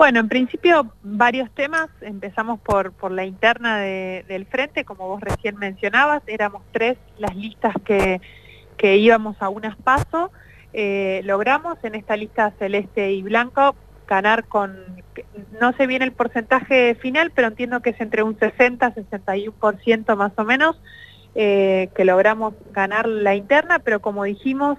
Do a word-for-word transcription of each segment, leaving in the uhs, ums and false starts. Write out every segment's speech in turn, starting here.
Bueno, en principio varios temas, empezamos por, por la interna de, del frente, como vos recién mencionabas, éramos tres las listas que, que íbamos a unas paso, eh, logramos en esta lista celeste y blanco ganar con, no sé bien el porcentaje final, pero entiendo que es entre un sesenta a sesenta y uno por ciento más o menos, eh, que logramos ganar la interna, pero como dijimos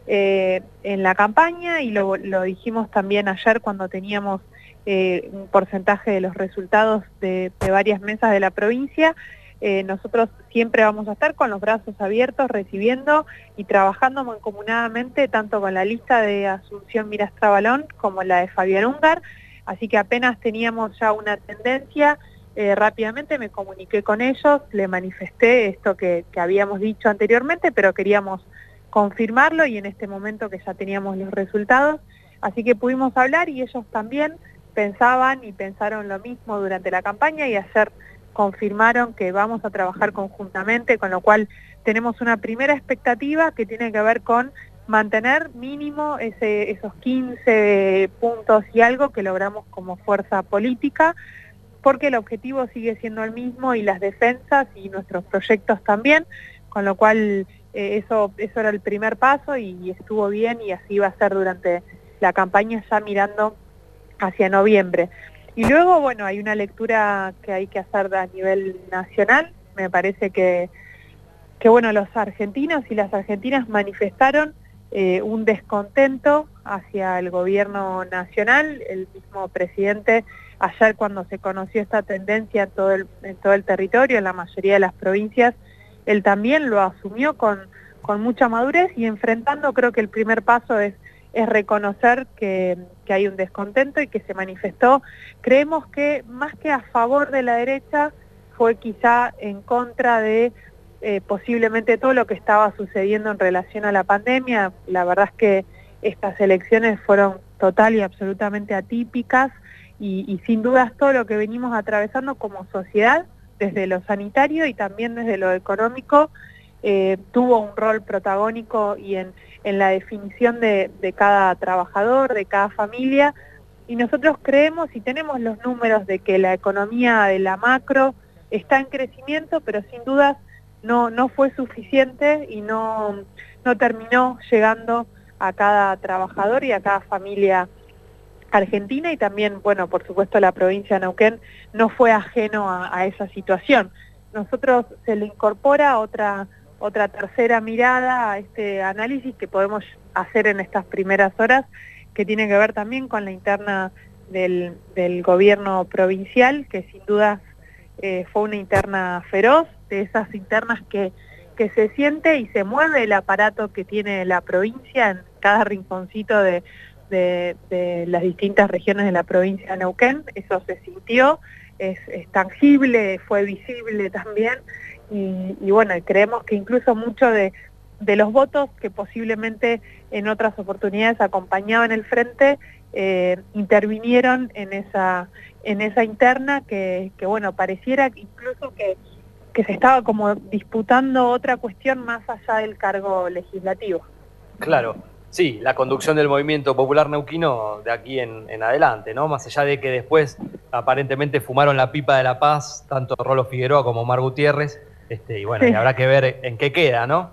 eh, en la campaña y lo, lo dijimos también ayer cuando teníamos Eh, un porcentaje de los resultados de, de varias mesas de la provincia, eh, nosotros siempre vamos a estar con los brazos abiertos, recibiendo y trabajando mancomunadamente tanto con la lista de Asunción Mirastra Balón como la de Fabián Ungar, así que apenas teníamos ya una tendencia, eh, rápidamente me comuniqué con ellos, le manifesté esto que, que habíamos dicho anteriormente, pero queríamos confirmarlo y en este momento que ya teníamos los resultados, así que pudimos hablar y ellos también pensaban y pensaron lo mismo durante la campaña y ayer confirmaron que vamos a trabajar conjuntamente, con lo cual tenemos una primera expectativa que tiene que ver con mantener mínimo ese, esos quince puntos y algo que logramos como fuerza política, porque el objetivo sigue siendo el mismo y las defensas y nuestros proyectos también, con lo cual eh, eso, eso era el primer paso y, y estuvo bien y así va a ser durante la campaña ya mirando hacia noviembre. Y luego, bueno, hay una lectura que hay que hacer a nivel nacional. Me parece que, que bueno, los argentinos y las argentinas manifestaron eh, un descontento hacia el gobierno nacional. El mismo presidente, ayer cuando se conoció esta tendencia en todo el, en todo el territorio, en la mayoría de las provincias, él también lo asumió con, con mucha madurez y enfrentando, creo que el primer paso es es reconocer que, que hay un descontento y que se manifestó. Creemos que más que a favor de la derecha, fue quizá en contra de eh, posiblemente todo lo que estaba sucediendo en relación a la pandemia. La verdad es que estas elecciones fueron total y absolutamente atípicas y, y sin dudas todo lo que venimos atravesando como sociedad, desde lo sanitario y también desde lo económico, Eh, tuvo un rol protagónico y en, en la definición de, de cada trabajador, de cada familia, y nosotros creemos y tenemos los números de que la economía de la macro está en crecimiento, pero sin dudas no, no fue suficiente y no, no terminó llegando a cada trabajador y a cada familia argentina, y también, bueno, por supuesto la provincia de Neuquén no fue ajeno a, a esa situación. Nosotros se le incorpora otra otra tercera mirada a este análisis que podemos hacer en estas primeras horas, que tiene que ver también con la interna del, del gobierno provincial, que sin duda eh, fue una interna feroz, de esas internas que, que se siente y se mueve el aparato que tiene la provincia en cada rinconcito de, de, de las distintas regiones de la provincia de Neuquén. Eso se sintió, es, es tangible, fue visible también. Y, y bueno, creemos que incluso mucho de, de los votos que posiblemente en otras oportunidades acompañaban el frente, eh, intervinieron en esa, en esa interna que, que bueno, pareciera incluso que, que se estaba como disputando otra cuestión más allá del cargo legislativo. Claro, sí, la conducción del movimiento popular neuquino de aquí en, en adelante, ¿no? Más allá de que después aparentemente fumaron la pipa de la paz, tanto Rolo Figueroa como Omar Gutiérrez, este, y bueno, Sí. y habrá que ver en qué queda, ¿no?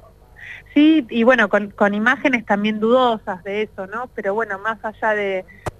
Sí, y bueno, con, con imágenes también dudosas de eso, ¿no? Pero bueno, más allá de,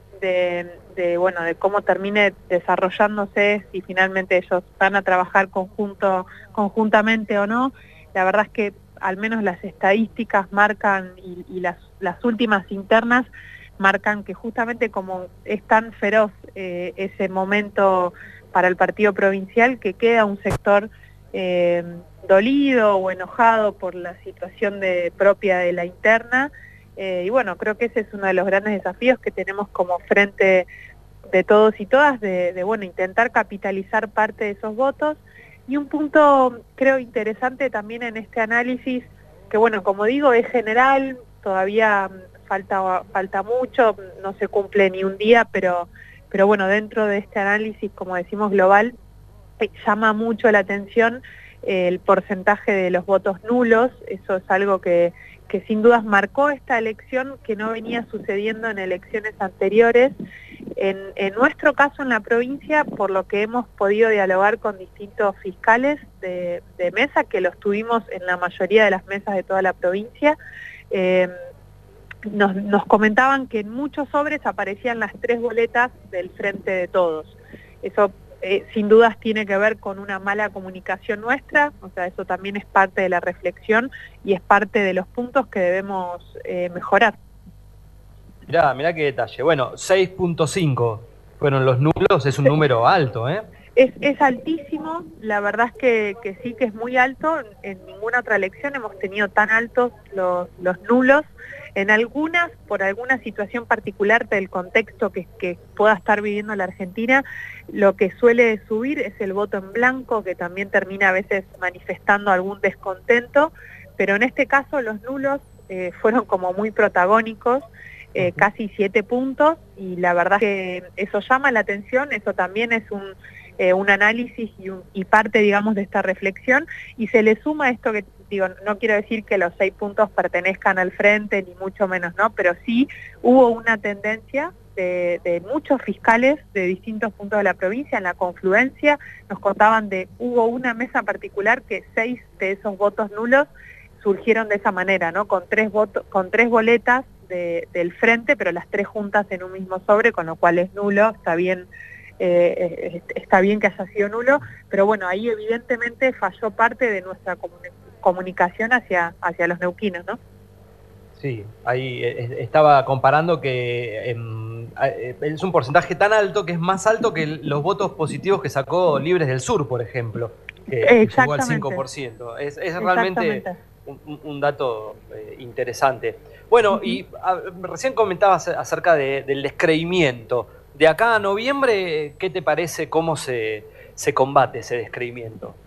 de, de, bueno, de cómo termine desarrollándose, si finalmente ellos van a trabajar conjunto, conjuntamente o no, la verdad es que al menos las estadísticas marcan y, y las, las últimas internas marcan que justamente como es tan feroz eh, ese momento para el partido provincial, que queda un sector Eh, dolido o enojado por la situación de, propia de la interna, eh, y bueno, creo que ese es uno de los grandes desafíos que tenemos como frente de todos y todas, de, de bueno, intentar capitalizar parte de esos votos. Y un punto creo interesante también en este análisis, que bueno, como digo, es general, todavía falta, falta mucho, no se cumple ni un día, pero, pero bueno, dentro de este análisis, como decimos, global, llama mucho la atención el porcentaje de los votos nulos. Eso es algo que, que sin dudas marcó esta elección, que no venía sucediendo en elecciones anteriores. En, en nuestro caso en la provincia, por lo que hemos podido dialogar con distintos fiscales de, de mesa, que los tuvimos en la mayoría de las mesas de toda la provincia, eh, nos, nos comentaban que en muchos sobres aparecían las tres boletas del Frente de Todos. Eso eh, sin dudas tiene que ver con una mala comunicación nuestra, o sea, eso también es parte de la reflexión y es parte de los puntos que debemos eh, mejorar. Mirá, mirá qué detalle. Bueno, seis punto cinco fueron los nulos, es un número alto, ¿eh? Es, es altísimo, la verdad es que, que sí que es muy alto. En ninguna otra elección hemos tenido tan altos los, los nulos. En algunas, por alguna situación particular del contexto que, que pueda estar viviendo la Argentina, lo que suele subir es el voto en blanco, que también termina a veces manifestando algún descontento, pero en este caso los nulos eh, fueron como muy protagónicos. Eh, casi siete puntos, y la verdad que eso llama la atención, eso también es un, eh, un análisis y, un, y parte, digamos, de esta reflexión, y se le suma esto que, digo, no quiero decir que los seis puntos pertenezcan al Frente, ni mucho menos, ¿no? Pero sí hubo una tendencia de, de muchos fiscales de distintos puntos de la provincia, en la confluencia, nos contaban de, hubo una mesa particular que seis de esos votos nulos surgieron de esa manera, ¿no? Con tres votos, con tres boletas De, del Frente, pero las tres juntas en un mismo sobre, con lo cual es nulo. Está bien, eh, está bien que haya sido nulo, pero bueno, ahí evidentemente falló parte de nuestra comuni comunicación hacia, hacia los neuquinos, ¿no? Sí, ahí estaba comparando que eh, es un porcentaje tan alto que es más alto que los votos positivos que sacó Libres del Sur, por ejemplo, que, que llegó al cinco por ciento. Es, es realmente un, un dato eh, interesante. Bueno, uh-huh. y a, recién comentabas acerca de, del descreimiento. De acá a noviembre, ¿qué te parece cómo se, se combate ese descreimiento?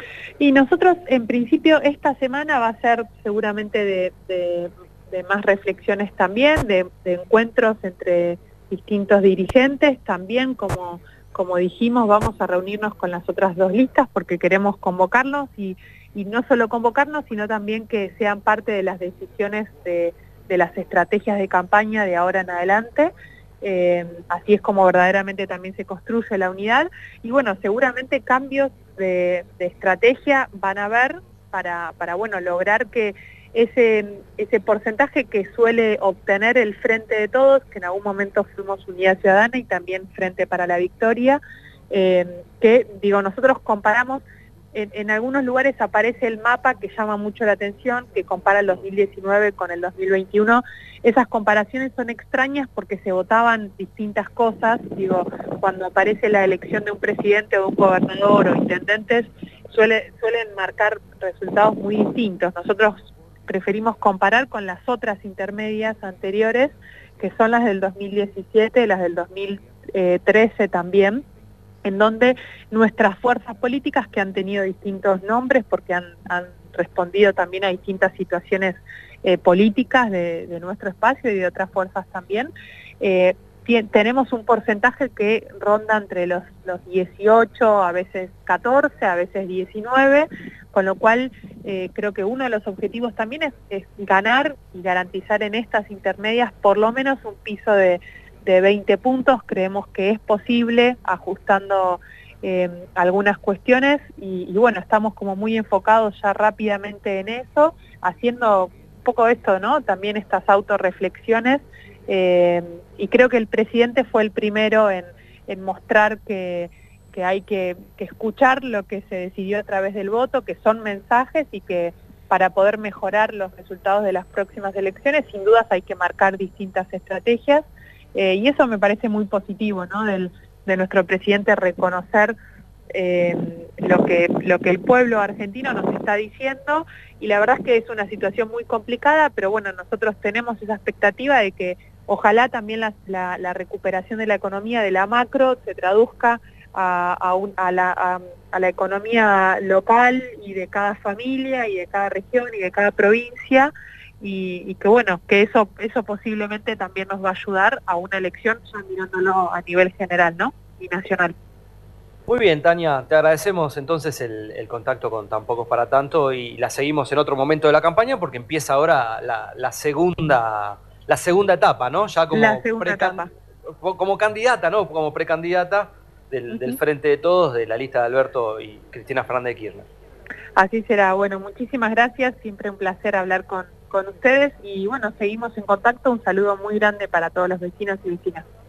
Y nosotros, en principio, esta semana va a ser seguramente de, de, de más reflexiones también, de, de encuentros entre distintos dirigentes. También, como, como dijimos, vamos a reunirnos con las otras dos listas porque queremos convocarnos y, y no solo convocarnos, sino también que sean parte de las decisiones de de las estrategias de campaña de ahora en adelante. Eh, así es como verdaderamente también se construye la unidad, y bueno, seguramente cambios de, de estrategia van a haber para, para bueno, lograr que ese, ese porcentaje que suele obtener el Frente de Todos, que en algún momento fuimos Unidad Ciudadana y también Frente para la Victoria, eh, que digo, nosotros comparamos. En, en algunos lugares aparece el mapa que llama mucho la atención, que compara el dos mil diecinueve con el dos mil veintiuno. Esas comparaciones son extrañas porque se votaban distintas cosas. Digo, cuando aparece la elección de un presidente o de un gobernador o intendentes, suele, suelen marcar resultados muy distintos. Nosotros preferimos comparar con las otras intermedias anteriores, que son las del dos mil diecisiete, las del dos mil trece también, en donde nuestras fuerzas políticas, que han tenido distintos nombres porque han, han respondido también a distintas situaciones eh, políticas de, de nuestro espacio y de otras fuerzas también, eh, tenemos un porcentaje que ronda entre los, los dieciocho, a veces catorce, a veces diecinueve, con lo cual eh, creo que uno de los objetivos también es, es ganar y garantizar en estas intermedias por lo menos un piso de de veinte puntos. Creemos que es posible, ajustando eh, algunas cuestiones, y, y bueno, estamos como muy enfocados ya rápidamente en eso, haciendo un poco esto, ¿no? También estas autorreflexiones, eh, y creo que el presidente fue el primero en, en mostrar que, que hay que, que escuchar lo que se decidió a través del voto, que son mensajes, y que para poder mejorar los resultados de las próximas elecciones, sin dudas hay que marcar distintas estrategias. Eh, y eso me parece muy positivo, ¿no? Del, de nuestro presidente, reconocer eh, lo que, lo que el pueblo argentino nos está diciendo, y la verdad es que es una situación muy complicada, pero bueno, nosotros tenemos esa expectativa de que ojalá también la, la, la recuperación de la economía de la macro se traduzca a, a, un, a, la, a, a la economía local y de cada familia y de cada región y de cada provincia. Y, y que bueno, que eso eso posiblemente también nos va a ayudar a una elección, ya mirándolo a nivel general, ¿no? Y nacional. Muy bien, Tania, te agradecemos entonces el, el contacto con Tampoco es para tanto y la seguimos en otro momento de la campaña porque empieza ahora la, la segunda, la segunda etapa, ¿no? Ya La como, segunda etapa. como candidata, ¿no? Como precandidata del, del Uh-huh. Frente de Todos, de la lista de Alberto y Cristina Fernández de Kirchner. Así será. Bueno, muchísimas gracias. Siempre un placer hablar con, con ustedes y bueno, seguimos en contacto. Un saludo muy grande para todos los vecinos y vecinas.